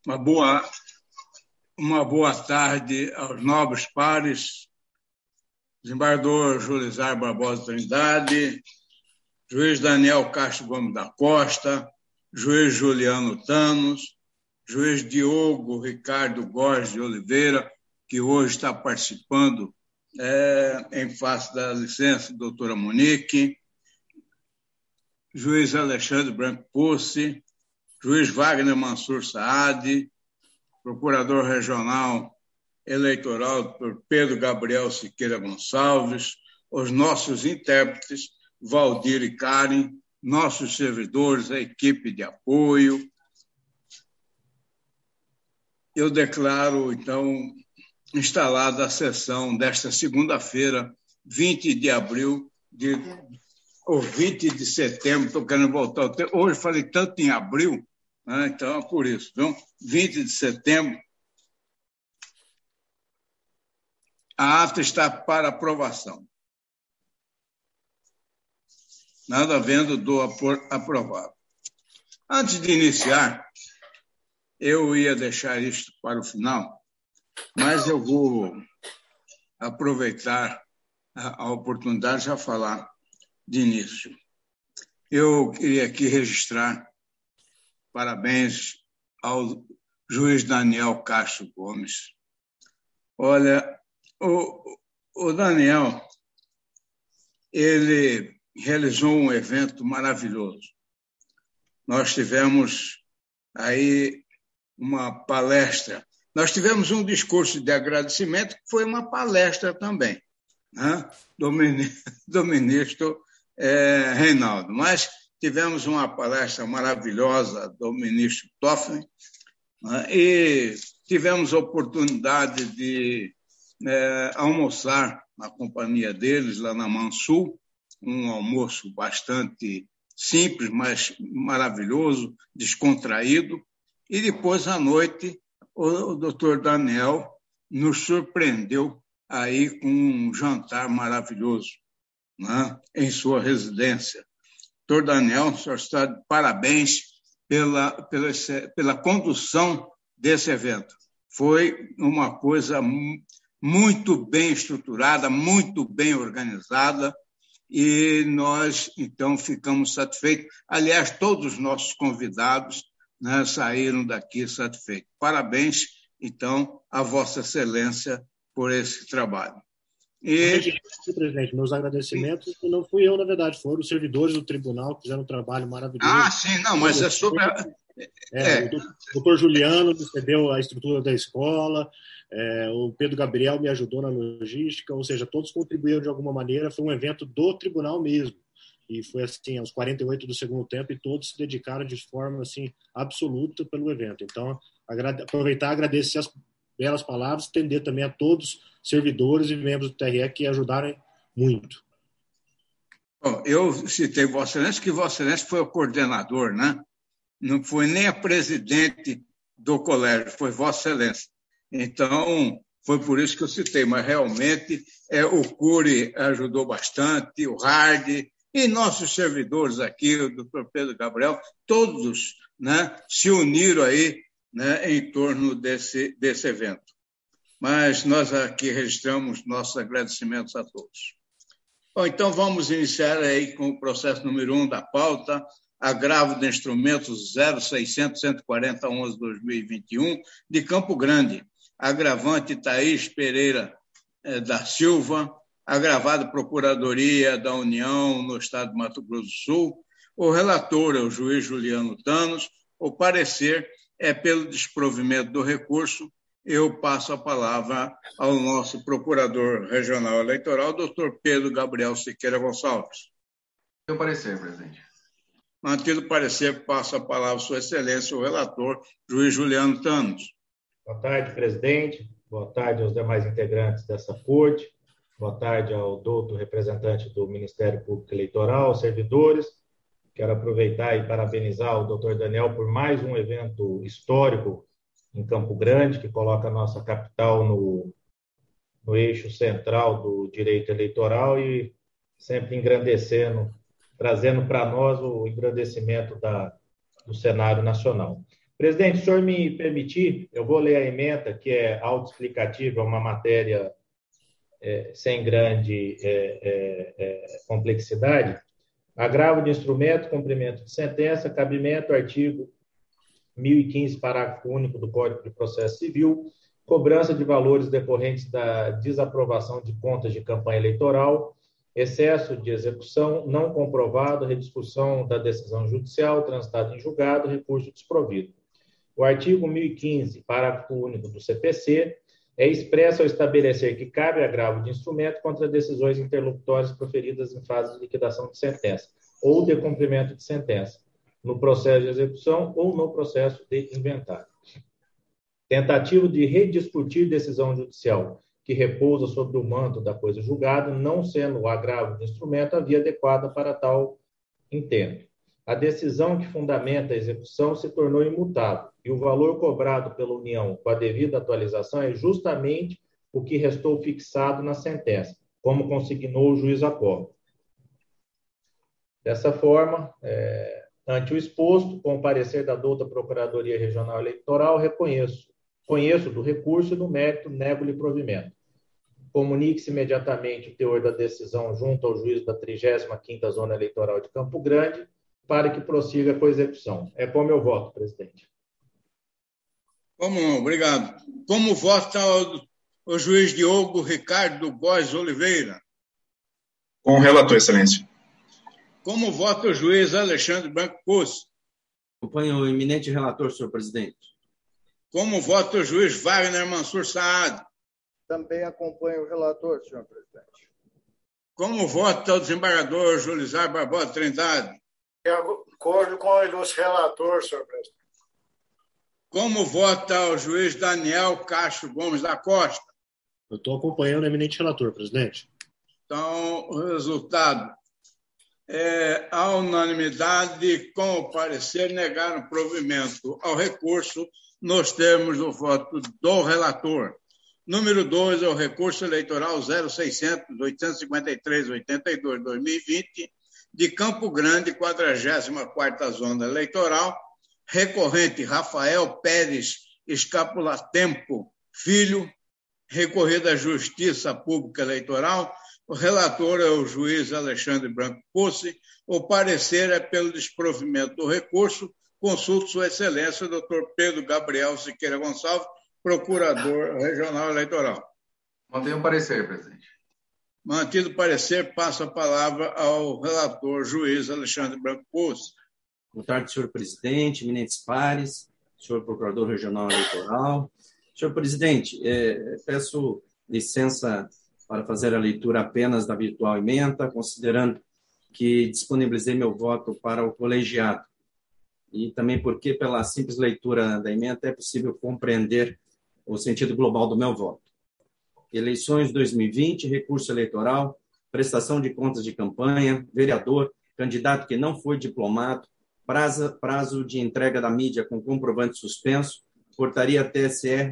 Uma boa, uma boa tarde aos nobres pares, desembargador Julizar Barbosa Trindade, juiz Daniel Castro Gomes da Costa, juiz Juliano Thanos, juiz Diogo Ricardo Góes de Oliveira, que hoje está participando em face da licença, doutora Monique, juiz Alexandre Branco Pussi, juiz Wagner Mansur Saad, procurador regional eleitoral, doutor Pedro Gabriel Siqueira Gonçalves, os nossos intérpretes, Valdir e Karen, nossos servidores, a equipe de apoio. Eu declaro, então, instalada a sessão desta segunda-feira, 20 de abril, ou 20 de setembro, estou querendo voltar ao tempo. Hoje falei tanto em abril, né? Então é por isso. Então, 20 de setembro, a ata está para aprovação. Nada havendo, dou por aprovado. Antes de iniciar, eu ia deixar isto para o final, mas eu vou aproveitar a oportunidade de já falar de início. Eu queria aqui registrar parabéns ao juiz Daniel Castro Gomes. Olha, o Daniel, ele realizou um evento maravilhoso. Nós tivemos aí uma palestra. Nós tivemos um discurso de agradecimento, que foi uma palestra também, né, do ministro Reinaldo. Mas tivemos uma palestra maravilhosa do ministro Toffoli, né, e tivemos a oportunidade de almoçar na companhia deles, lá na Mansul, um almoço bastante simples, mas maravilhoso, descontraído. E depois, à noite, o doutor Daniel nos surpreendeu aí com um jantar maravilhoso, né, em sua residência. Doutor Daniel, o senhor está de parabéns pela condução desse evento. Foi uma coisa muito bem estruturada, muito bem organizada, e nós, então, ficamos satisfeitos. Aliás, todos os nossos convidados, né, saíram daqui satisfeitos. Parabéns, então, a Vossa Excelência por esse trabalho. Presidente, meus agradecimentos, não fui eu, na verdade, foram os servidores do tribunal que fizeram um trabalho maravilhoso. Ah, sim, não, mas é sobre... O doutor Juliano me cedeu a estrutura da escola, o Pedro Gabriel me ajudou na logística, ou seja, todos contribuíram de alguma maneira, foi um evento do tribunal mesmo, e foi assim, aos 48 do segundo tempo, e todos se dedicaram de forma assim, absoluta pelo evento. Então, aproveitar e agradecer as belas palavras, estender também a todos os servidores e membros do TRE que ajudaram muito. Bom, eu citei Vossa Excelência, que Vossa Excelência foi o coordenador, né? Não foi nem a presidente do colégio, foi Vossa Excelência. Então, foi por isso que eu citei, mas realmente o Cury ajudou bastante, o Hard, e nossos servidores aqui, o doutor Pedro Gabriel, todos, né, se uniram aí, né, em torno desse evento. Mas nós aqui registramos nossos agradecimentos a todos. Bom, então vamos iniciar aí com o processo número 1 da pauta, agravo de instrumentos 0600-140-11-2021, de Campo Grande. Agravante Thaís Pereira da Silva, agravado Procuradoria da União no Estado de Mato Grosso do Sul. O relator é o juiz Juliano Thanos. O parecer é pelo desprovimento do recurso. Eu passo a palavra ao nosso procurador regional eleitoral, doutor Pedro Gabriel Siqueira Gonçalves. Seu parecer, presidente. Mantido o parecer, passo a palavra à sua excelência, o relator, juiz Juliano Thanos. Boa tarde, presidente. Boa tarde aos demais integrantes dessa corte. Boa tarde ao doutor representante do Ministério Público Eleitoral, aos servidores. Quero aproveitar e parabenizar o doutor Daniel por mais um evento histórico em Campo Grande, que coloca a nossa capital no eixo central do direito eleitoral e sempre engrandecendo, trazendo para nós o engrandecimento do cenário nacional. Presidente, se o senhor me permitir, eu vou ler a ementa, que é autoexplicativa, uma matéria sem grande complexidade. Agravo de instrumento, cumprimento de sentença, cabimento, artigo 1015, parágrafo único do Código de Processo Civil, cobrança de valores decorrentes da desaprovação de contas de campanha eleitoral, excesso de execução não comprovado, rediscussão da decisão judicial, transitado em julgado, recurso desprovido. O artigo 1015, parágrafo único do CPC, é expresso ao estabelecer que cabe agravo de instrumento contra decisões interlocutórias proferidas em fase de liquidação de sentença ou de cumprimento de sentença, no processo de execução ou no processo de inventário. Tentativa de rediscutir decisão judicial que repousa sobre o manto da coisa julgada, não sendo o agravo de instrumento a via adequada para tal intento. A decisão que fundamenta a execução se tornou imutável e o valor cobrado pela União com a devida atualização é justamente o que restou fixado na sentença, como consignou o juiz Apolo. Dessa forma, ante o exposto, com o parecer da douta Procuradoria Regional Eleitoral, conheço do recurso e do mérito, nego-lhe provimento. Comunique-se imediatamente o teor da decisão junto ao juiz da 35ª Zona Eleitoral de Campo Grande, para que prossiga com a execução. É como eu voto, presidente. Como não, obrigado. Como vota o juiz Diogo Ricardo Góes Oliveira? Com o relator, excelência. Como vota o juiz Alexandre Branco Poço? Acompanho o eminente relator, senhor presidente. Como vota o juiz Wagner Mansur Saad? Também acompanho o relator, senhor presidente. Como vota o desembargador Julizar Barbosa Trindade? De acordo com o ilustre relator, senhor presidente. Como vota o juiz Daniel Castro Gomes da Costa? Eu estou acompanhando o eminente relator, presidente. Então, o resultado é a unanimidade, com o parecer, negar o provimento ao recurso nos termos do voto do relator. Número 2 é o recurso eleitoral 0600-853-82-2020, de Campo Grande, 44ª Zona Eleitoral, recorrente Rafael Pérez Escapulatempo Filho, recorrido à Justiça Pública Eleitoral. O relator é o juiz Alexandre Branco Poço. O parecer é pelo desprovimento do recurso. Consulto Sua Excelência, doutor Pedro Gabriel Siqueira Gonçalves, Procurador Regional Eleitoral. Mantenho o parecer, presidente. Mantido o parecer, passo a palavra ao relator, juiz Alexandre Branco Poço. Boa tarde, senhor presidente, eminentes pares, senhor procurador regional eleitoral. Senhor presidente, peço licença para fazer a leitura apenas da virtual ementa, considerando que disponibilizei meu voto para o colegiado. E também porque, pela simples leitura da ementa, é possível compreender o sentido global do meu voto. Eleições 2020, recurso eleitoral, prestação de contas de campanha, vereador, candidato que não foi diplomado, prazo de entrega da mídia com comprovante suspenso, portaria TSE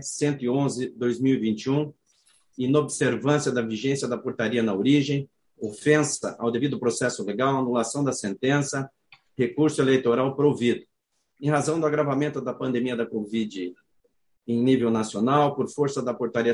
111/2021, inobservância da vigência da portaria na origem, ofensa ao devido processo legal, anulação da sentença, recurso eleitoral provido. Em razão do agravamento da pandemia da Covid em nível nacional, por força da portaria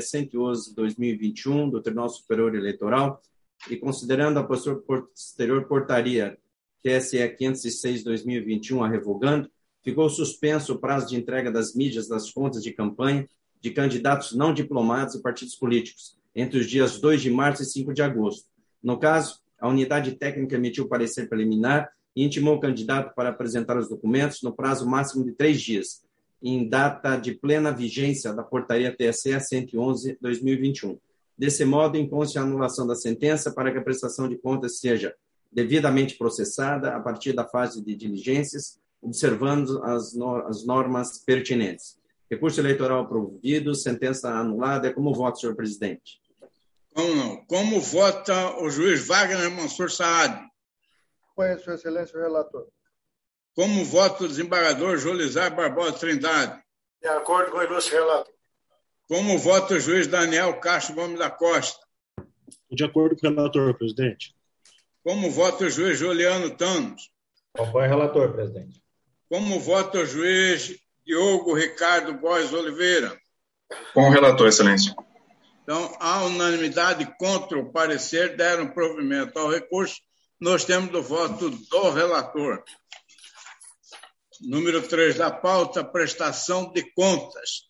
111/2021 do Tribunal Superior Eleitoral e considerando a posterior portaria TSE 506/2021 a revogando, ficou suspenso o prazo de entrega das mídias das contas de campanha de candidatos não diplomados e partidos políticos entre os dias 2 de março e 5 de agosto. No caso, a unidade técnica emitiu parecer preliminar e intimou o candidato para apresentar os documentos no prazo máximo de 3 dias, em data de plena vigência da portaria TSE 111/2021. Desse modo, impõe-se a anulação da sentença para que a prestação de contas seja devidamente processada a partir da fase de diligências, observando as normas pertinentes. Recurso eleitoral provido, sentença anulada. É como voto, senhor presidente? Como não? Como vota o juiz Wagner Mansur Saad? Acompanho, sua excelência, o relator. Como vota o desembargador Julizar Barbosa Trindade? De acordo com o ilustre relator. Como vota o juiz Daniel Castro Gomes da Costa? De acordo com o relator, presidente. Como vota o juiz Juliano Thanos? Acompanho o relator, presidente. Como vota o juiz Diogo Ricardo Góes Oliveira. Com o relator, Excelência. Então, a unanimidade contra o parecer deram provimento ao recurso. Nós temos o voto do relator. Número 3 da pauta, prestação de contas,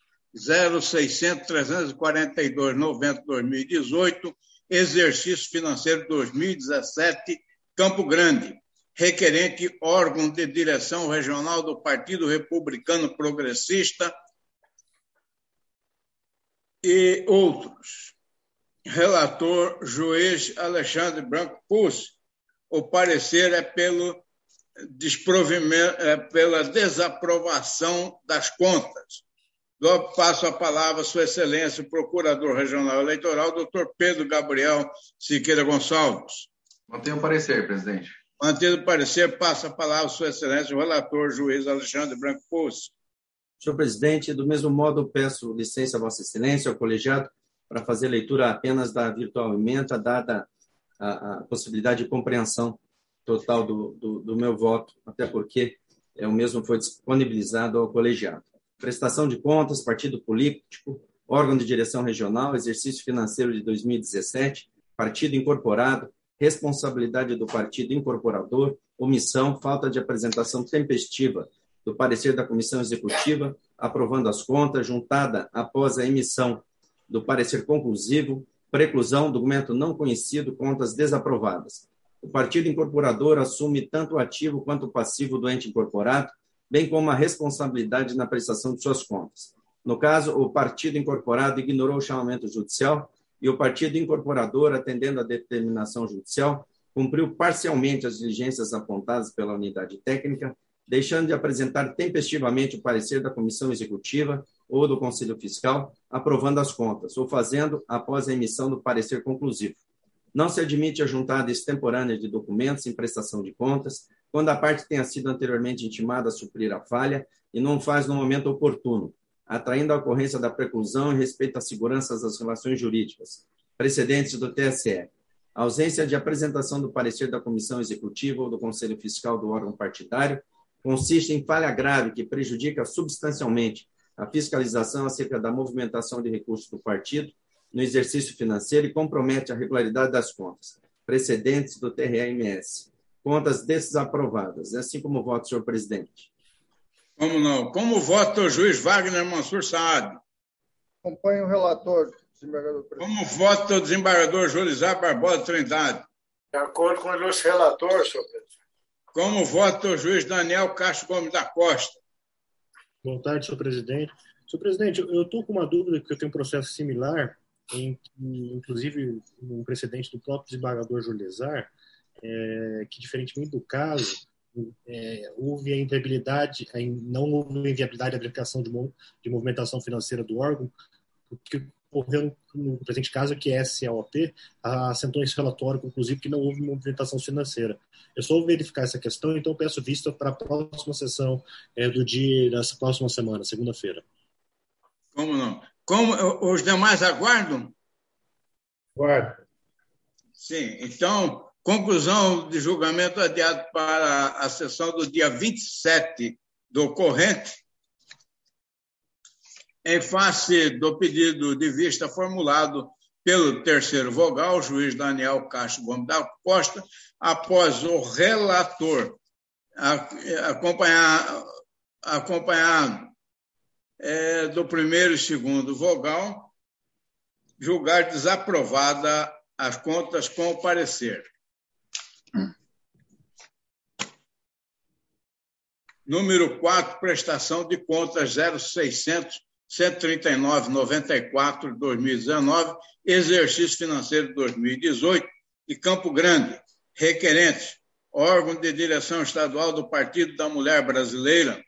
0600-342-90-2018, exercício financeiro 2017, Campo Grande. Requerente, órgão de direção regional do Partido Republicano Progressista e outros. Relator, juiz Alexandre Branco Pucci. O parecer é pela desaprovação das contas. Logo passo a palavra a Sua Excelência, o Procurador Regional Eleitoral, doutor Pedro Gabriel Siqueira Gonçalves. Mantenho o parecer, presidente. Mantido o parecer, passa a palavra a Sua Excelência, o relator, juiz Alexandre Branco Pucci. Senhor presidente, do mesmo modo, peço licença a Vossa Excelência, ao colegiado, para fazer leitura apenas da virtual emenda, dada a possibilidade de compreensão total do meu voto, até porque o mesmo foi disponibilizado ao colegiado. Prestação de contas, partido político, órgão de direção regional, exercício financeiro de 2017, partido incorporado, responsabilidade do partido incorporador, omissão, falta de apresentação tempestiva do parecer da comissão executiva, aprovando as contas, juntada após a emissão do parecer conclusivo, preclusão, documento não conhecido, contas desaprovadas. O partido incorporador assume tanto o ativo quanto o passivo do ente incorporado, bem como a responsabilidade na prestação de suas contas. No caso, o partido incorporado ignorou o chamamento judicial e o partido incorporador, atendendo à determinação judicial, cumpriu parcialmente as diligências apontadas pela unidade técnica, deixando de apresentar tempestivamente o parecer da comissão executiva ou do Conselho Fiscal, aprovando as contas, ou fazendo após a emissão do parecer conclusivo. Não se admite a juntada extemporânea de documentos em prestação de contas, quando a parte tenha sido anteriormente intimada a suprir a falha e não faz no momento oportuno, atraindo a ocorrência da preclusão em respeito à segurança das relações jurídicas, precedentes do TSE. A ausência de apresentação do parecer da comissão executiva ou do Conselho Fiscal do órgão partidário consiste em falha grave que prejudica substancialmente a fiscalização acerca da movimentação de recursos do partido no exercício financeiro e compromete a regularidade das contas, precedentes do TRE-MS. Contas desaprovadas, assim como o voto, senhor presidente. Como não? Como vota o juiz Wagner Mansur Saad? Acompanho o relator, desembargador presidente. Como vota o desembargador Jolisar Barbosa Trindade? De acordo com o ilustre relator, senhor presidente. Como vota o juiz Daniel Castro Gomes da Costa? Boa tarde, senhor presidente. Senhor presidente, eu estou com uma dúvida, porque eu tenho um processo similar, em que, inclusive, um precedente do próprio desembargador Jolisar, que, diferentemente do caso, houve a inviabilidade, não houve a inviabilidade da aplicação de movimentação financeira do órgão, porque ocorreu no presente caso que a SAOP assentou esse relatório conclusivo que não houve movimentação financeira. Eu só vou verificar essa questão, então peço vista para a próxima sessão dessa próxima semana, segunda-feira. Como não? Como os demais aguardam? Aguardo. Sim, então, conclusão de julgamento adiado para a sessão do dia 27 do corrente, em face do pedido de vista formulado pelo terceiro vogal, o juiz Daniel Castro Gomes da Costa, após o relator acompanhado do primeiro e segundo vogal, julgar desaprovada as contas com o parecer. Número 4, prestação de contas 0600-139-94-2019, exercício financeiro 2018, de Campo Grande. Requerentes, órgão de direção estadual do Partido da Mulher Brasileira.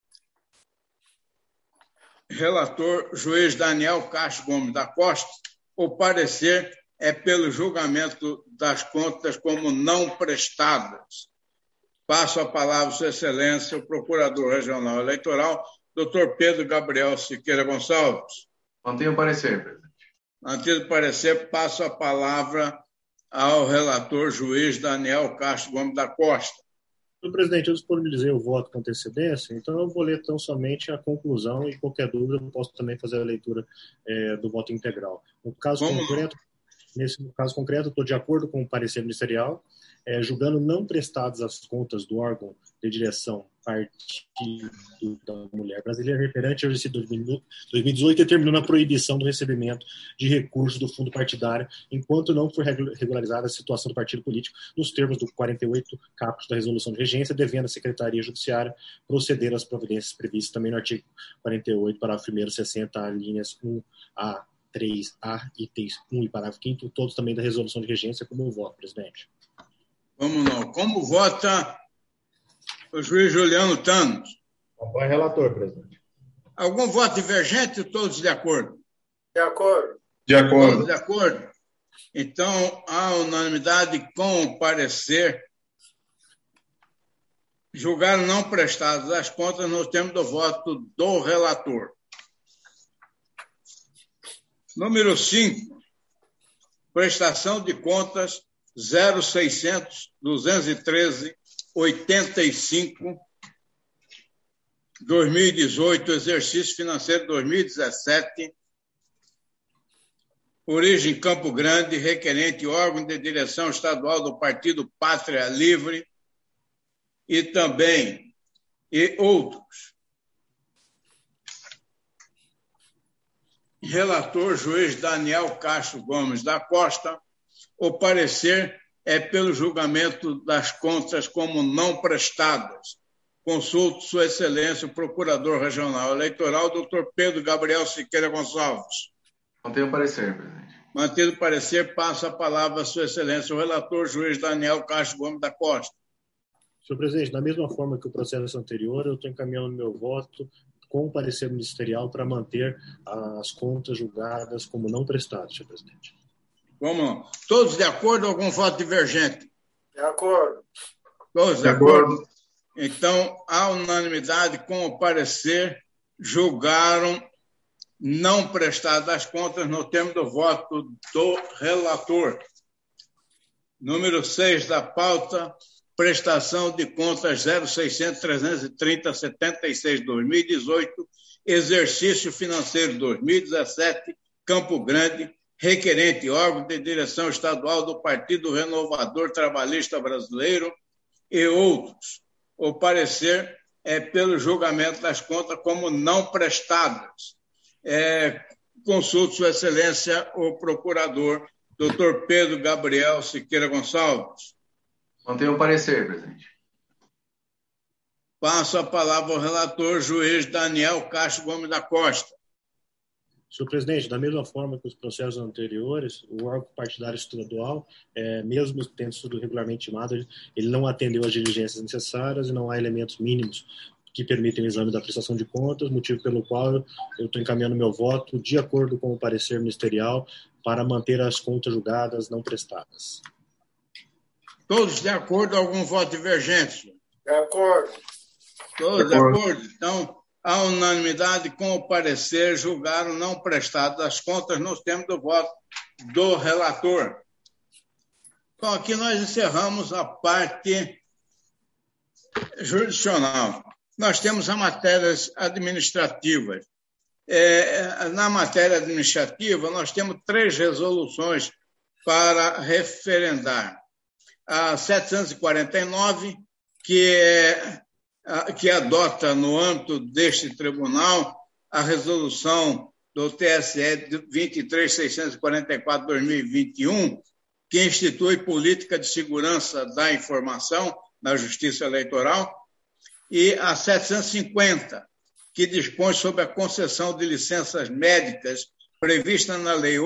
Relator, juiz Daniel Castro Gomes da Costa. O parecer é pelo julgamento das contas como não prestadas. Passo a palavra a Sua Excelência, o Procurador Regional Eleitoral, doutor Pedro Gabriel Siqueira Gonçalves. Mantenho o parecer, presidente. Mantido o parecer, passo a palavra ao relator juiz Daniel Castro Gomes da Costa. Senhor presidente, eu disponibilizei o voto com antecedência, então eu vou ler tão somente a conclusão e qualquer dúvida eu posso também fazer a leitura do voto integral. Nesse caso concreto, estou de acordo com o parecer ministerial, julgando não prestadas as contas do órgão de direção Partido da Mulher Brasileira referente ao exercício de 2018, determinando a proibição do recebimento de recursos do fundo partidário, enquanto não for regularizada a situação do partido político nos termos do 48 caput da resolução de regência, devendo a Secretaria Judiciária proceder às providências previstas também no artigo 48, parágrafo 1º, 60, linhas 1A, 3A, itens 1 e parágrafo 5º, todos também da resolução de regência, como voto, presidente. Vamos lá. Como vota o juiz Juliano Thanos? Acompanhe o relator, presidente. Algum voto divergente? Todos de acordo? De acordo. De acordo. Todos de acordo? Então, há unanimidade com o parecer. Julgaram não prestadas as contas no termo do voto do relator. Número 5. Prestação de contas 0600-213-85, 2018, exercício financeiro 2017, origem Campo Grande, requerente órgão de direção estadual do Partido Pátria Livre e outros. Relator, juiz Daniel Castro Gomes da Costa. O parecer é pelo julgamento das contas como não prestadas. Consulto Sua Excelência, o Procurador Regional Eleitoral, Dr. Pedro Gabriel Siqueira Gonçalves. Mantenho o parecer, presidente. Mantido o parecer, passo a palavra a Sua Excelência, o relator, juiz Daniel Castro Gomes da Costa. Senhor presidente, da mesma forma que o processo anterior, eu estou encaminhando meu voto com o parecer ministerial para manter as contas julgadas como não prestadas, senhor presidente. Vamos lá. Todos de acordo ou algum voto divergente? De acordo. Todos de acordo? Então, a unanimidade com o parecer julgaram não prestadas as contas no termo do voto do relator. Número 6 da pauta, prestação de contas 0600-330-76-2018, exercício financeiro 2017, Campo Grande, requerente órgão de direção estadual do Partido Renovador Trabalhista Brasileiro e outros. O parecer é pelo julgamento das contas como não prestadas. Consulto Sua Excelência, o Procurador, Dr. Pedro Gabriel Siqueira Gonçalves. Mantenho o parecer, presidente. Passo a palavra ao relator, juiz Daniel Castro Gomes da Costa. Senhor presidente, da mesma forma que os processos anteriores, o órgão partidário estadual, mesmo tendo sido regularmente intimado, ele não atendeu às diligências necessárias e não há elementos mínimos que permitem o exame da prestação de contas, motivo pelo qual eu estou encaminhando meu voto de acordo com o parecer ministerial para manter as contas julgadas não prestadas. Todos de acordo ou algum voto divergente? De acordo. Todos de acordo. Então, a unanimidade com o parecer julgaram não prestadas as contas nos termos do voto do relator. Então, aqui nós encerramos a parte jurisdicional. Nós temos as matérias administrativas. Na matéria administrativa, nós temos 3 resoluções para referendar. A 749, que adota no âmbito deste tribunal a resolução do TSE 23.644/2021, que institui política de segurança da informação na Justiça Eleitoral, e a 750, que dispõe sobre a concessão de licenças médicas prevista na Lei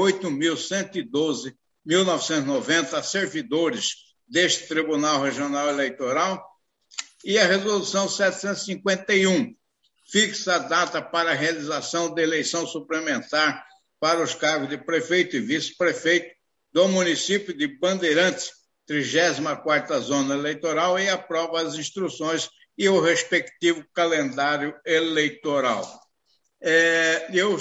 8.112/1990 a servidores deste Tribunal Regional Eleitoral, e a Resolução 751 fixa a data para a realização da eleição suplementar para os cargos de prefeito e vice-prefeito do município de Bandeirantes, 34ª Zona Eleitoral, e aprova as instruções e o respectivo calendário eleitoral. Eu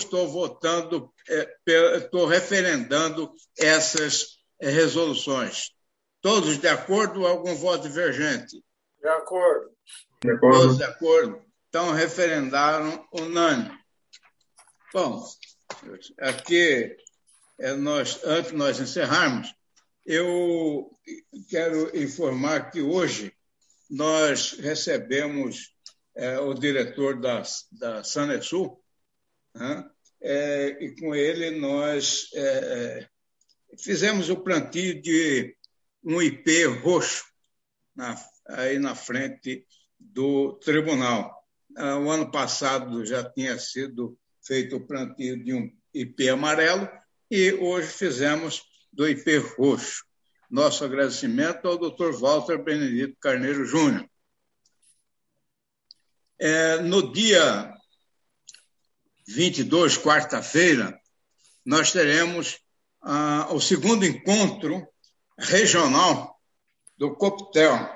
estou referendando essas resoluções. Todos de acordo ou algum voto divergente? De acordo. De acordo. Todos de acordo? Então, referendaram unânime. Bom, aqui, antes de nós encerrarmos, eu quero informar que hoje nós recebemos o diretor da Sanesul, né? E com ele nós fizemos o plantio de um IP roxo aí na frente do tribunal. O ano passado já tinha sido feito o plantio de um IP amarelo e hoje fizemos do IP roxo. Nosso agradecimento ao Dr. Walter Benedito Carneiro Júnior. No dia 22, quarta-feira, nós teremos o segundo encontro regional do Copitel,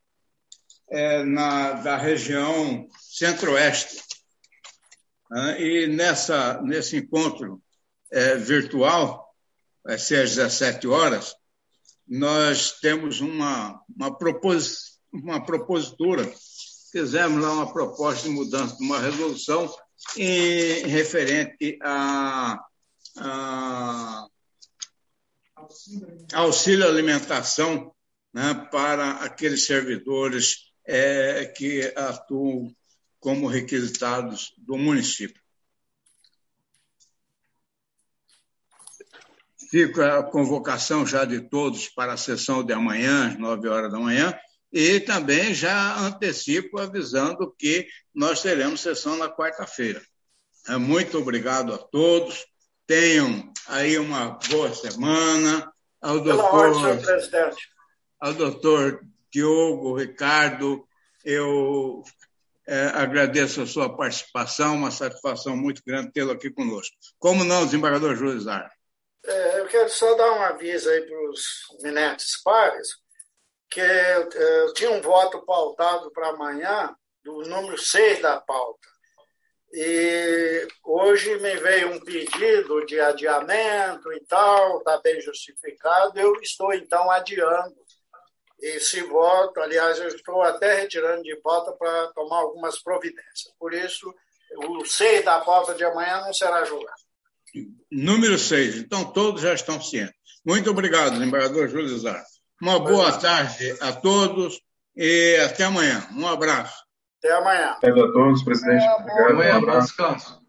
da região centro-oeste. E nesse encontro virtual, vai ser às 17 horas, nós temos uma propositura. Fizemos lá uma proposta de mudança de uma resolução referente a auxílio alimentação, né, para aqueles servidores que atuam como requisitados do município. Fica a convocação já de todos para a sessão de amanhã, às 9 horas da manhã, e também já antecipo avisando que nós teremos sessão na quarta-feira. Muito obrigado a todos. Tenham aí uma boa semana. Ao doutor Diogo, Ricardo, eu agradeço a sua participação, uma satisfação muito grande tê-lo aqui conosco. Como não, desembargador Júlio Zar? Eu quero só dar um aviso aí para os eminentes pares, que eu tinha um voto pautado para amanhã, do número 6 da pauta. E hoje me veio um pedido de adiamento e tal, está bem justificado, eu estou, então, adiando esse voto. Aliás, eu estou até retirando de pauta para tomar algumas providências. Por isso, o 6 da pauta de amanhã não será julgado. Número 6. Então, todos já estão cientes. Muito obrigado, desembargador Júlio Zar. Uma boa tarde a todos e até amanhã. Um abraço. Até amanhã. Até a todos, presidente. Obrigado. Amanhã, bom descanso.